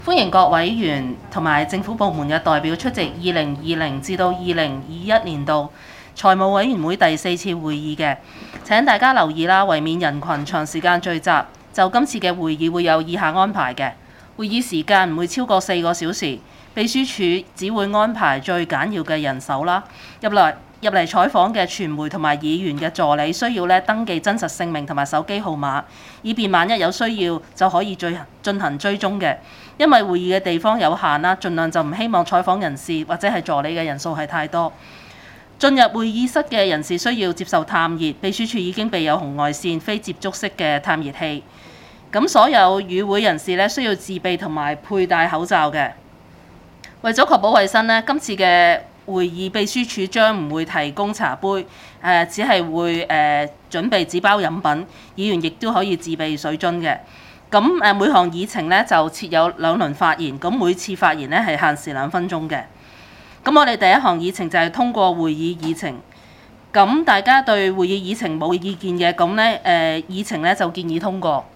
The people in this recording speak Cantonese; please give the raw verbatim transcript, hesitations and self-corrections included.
歡迎各委員同埋政府部門嘅代表出席二零二零至到二零二一年度財務委員會第四次會議嘅。請大家留意啦，為免人群長時間聚集，就今次嘅會議會有以下安排嘅。會議時間唔會超過四個小時，秘書處只會安排最簡要嘅人手啦。入嚟入嚟採訪嘅傳媒同埋議員嘅助理需要咧登記真實姓名同埋手機號碼，以便萬一有需要就可以進進行追蹤嘅。因為會議嘅地方有限啦，盡量就唔希望採訪人士或者係助理嘅人數係太多。進入會議室嘅人士需要接受探熱，秘書處已經備有紅外線非接觸式嘅探熱器。咁所有與會人士咧需要自備同埋佩戴口罩嘅。為咗確保衛生咧，今次嘅會議秘書處將唔會提供茶杯，誒、呃、只係會誒、呃、準備紙包飲品，議員亦都可以自備水樽嘅。咁誒每項議程咧就設有兩輪發言，咁每次發言咧係限時兩分鐘嘅。咁我哋第一項議程就係通過會議議程。咁大家對會議議程冇意見嘅，咁咧誒議程咧就建議通過。